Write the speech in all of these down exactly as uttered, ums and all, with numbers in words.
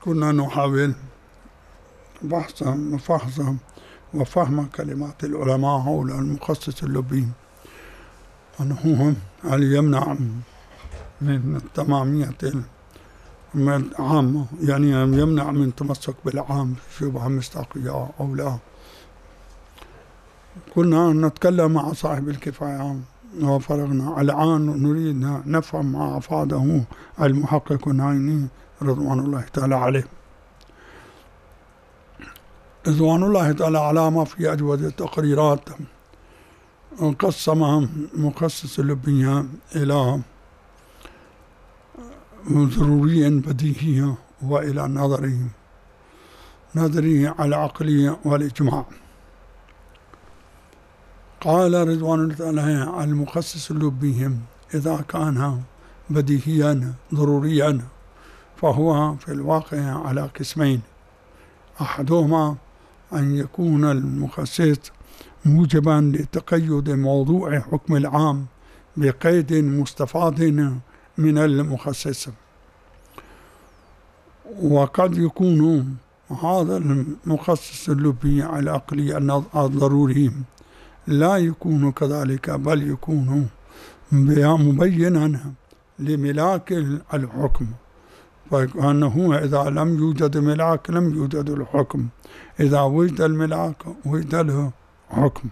كنا نحاول بحث وفحص وفهم كلمات العلماء حول المخصص اللبي، أنه هل يمنع من التمامية العامة، يعني يمنع من تمسك بالعام شبه مصداقية أو لا. كنا نتكلم مع صاحب الكفاية وفرغنا، الآن نريد نفهم ما أفاده المحقق النايني رضوان الله تعالى عليه رضوان الله تعالى على ما في أجود التقريرات. قسم مخصص اللبية إلى ضروري بديهي وإلى نظري نظري على العقلية والإجماع. قال رضوان الله تعالى المخصص اللبي إذا كان بديهيا ضروريا فهو في الواقع على قسمين، أحدهما أن يكون المخصص موجبا لتقيد موضوع حكم العام بقيد مستفاد من المخصص، وقد يكون هذا المخصص اللبي العقلي الضروري لا يكون كذلك، بل يكون مبينا لملاك الحكم، فأنه إذا لم يوجد ملاك لم يوجد الحكم، إذا وجد الملاك وجد له حكم.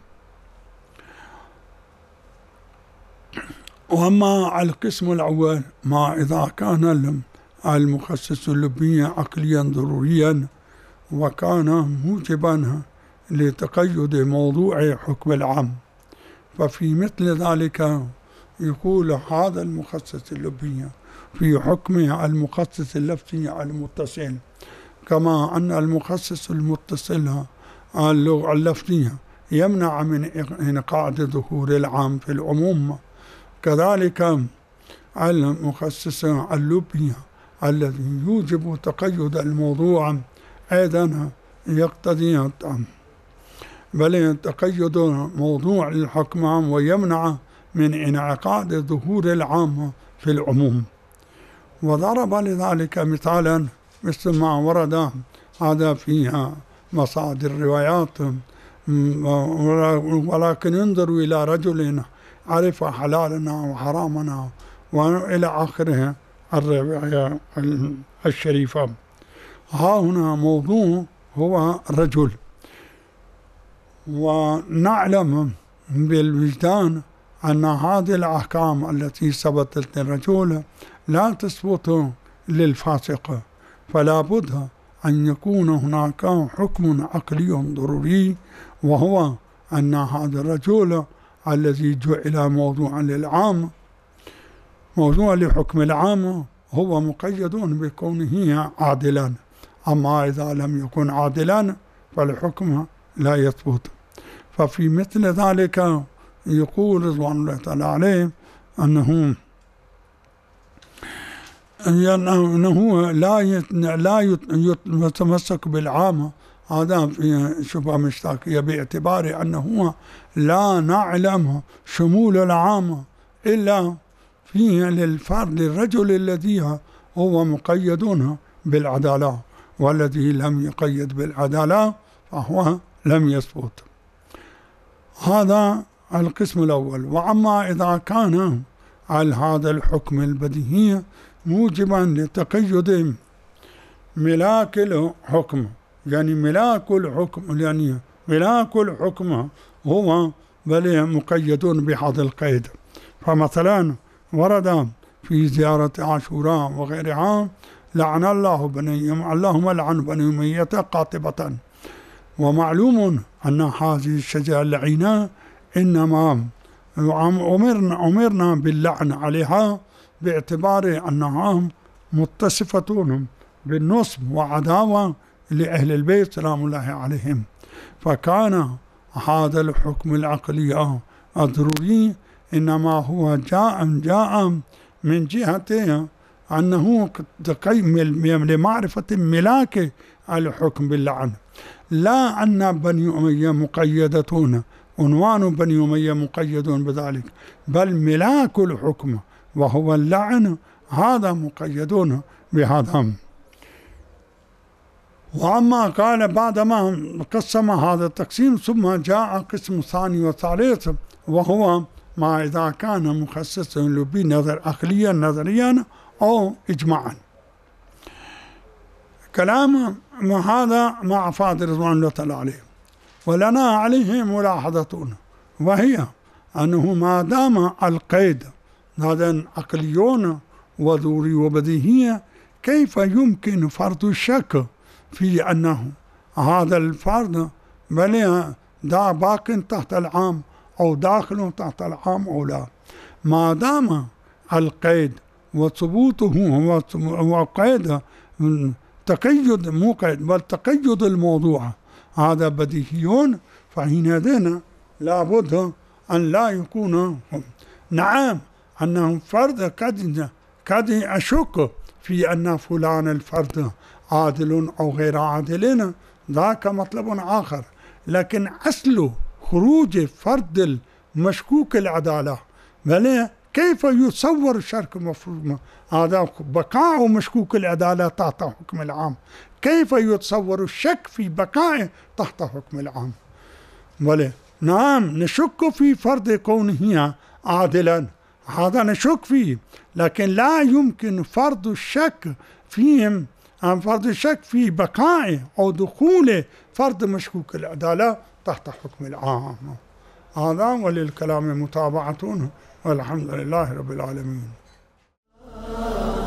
وأما القسم الأول ما إذا كان المخصص اللبي عقليا ضروريا وكان موجبا لتقيد موضوع حكم العام، ففي مثل ذلك يقول هذا المخصص اللبي في حكمه المخصص اللفظي المتصل، كما أن المخصص المتصل اللفظي يمنع من انعقاد ظهور العام في العموم، كذلك المخصص اللبي الذي يوجب تقيد الموضوع أيضا يقتضي بل تقيد موضوع الحكم ويمنع من انعقاد ظهور العام في العموم. وضرب لذلك مثالا مثل ما ورد هذا في مصادر الروايات، ولكن انظروا إلى رجل عرف حلالنا وحرامنا وإلى آخره الرواية الشريفة. ها هنا موضوع هو الرجل، ونعلم بالوجدان أن هذه الأحكام التي ثبتت للرجل لا تثبت للفاسق، فلا بد أن يكون هناك حكم عقلي ضروري، وهو أن هذا الرجل الذي جعل موضوعا للعام موضوع لحكم العام هو مقيد بكونه عادلا، أما إذا لم يكن عادلا فالحكم لا يثبت. ففي مثل ذلك يقول رضوان الله تعالى عليه أنه أنه لا لا يتمسك بالعام، هذا في شبهة مشتاقية، باعتبار أنه لا نعلم شمول العام إلا فيه للفرد للرجل الذي هو مقيد بالعدالة، والذي لم يقيد بالعدالة فهو لم يثبت. هذا القسم الأول. وأما إذا كان على هذا الحكم البديهي موجبا لتقيد ملاك الحكم، يعني ملاك الحكم يعني ملاك الحكم هو بل مقيد بهذا القيد. فمثلا ورد في زيارة عاشوراء وغيرها لعن الله بني اللهم لعن بني أمية قاطبة، ومعلوم أن هذه الشجرة اللعينة إنما أمرنا أمرنا باللعن عليها باعتبار أنها متصفة بالنصب وعداوة لأهل البيت سلام الله عليهم. فكان هذا الحكم العقلي الضروري إنما هو جاء جاء من جهة أنه لمعرفة ملاك الحكم باللعن، لا أن بني أمية مقيدتون، عنوان بني أمية مقيد بذلك، بل ملاك الحكم وهو اللعن هذا مقيدون بهذا. وأما قال بعدما قسم هذا التقسيم ثم جاء قسم ثاني وثالث، وهو ما إذا كان مخصصا بنظر عقليا نظريا أو إجماعا. كلام هذا مع أفاد رضوان الله تعالى عليه، ولنا عليه ملاحظة، وهي أنه ما دام القيد هذا عقليون وضروري وبديهية، كيف يمكن فرض الشك في أنه هذا الفرد بل دا باق تحت العام أو داخل تحت العام أو لا؟ ما دام القيد وثبوته هو قيد تقيد، مو قيد بل تقيد الموضوع، هذا بديهيون، فحينئذ لابد أن لا يكون. نعم أنه فرد قد قد أشك في أن فلان الفرد عادل أو غير عادل، ذاك مطلب آخر، لكن أصل خروج فرد المشكوك العدالة، بل كيف يتصور الشرك مفروض هذا بقاء مشكوك العدالة تحت حكم العام؟ كيف يتصور الشك في بقائه تحت حكم العام؟ بل نعم نشك في فرد كونه عادلا، هذا نشك فيه، لكن لا يمكن فرض الشك فيهم عن فرض الشك في بقائه أو دخول فرد مشكوك العدالة تحت حكم العام. هذا وللكلام متابعة، والحمد لله رب العالمين.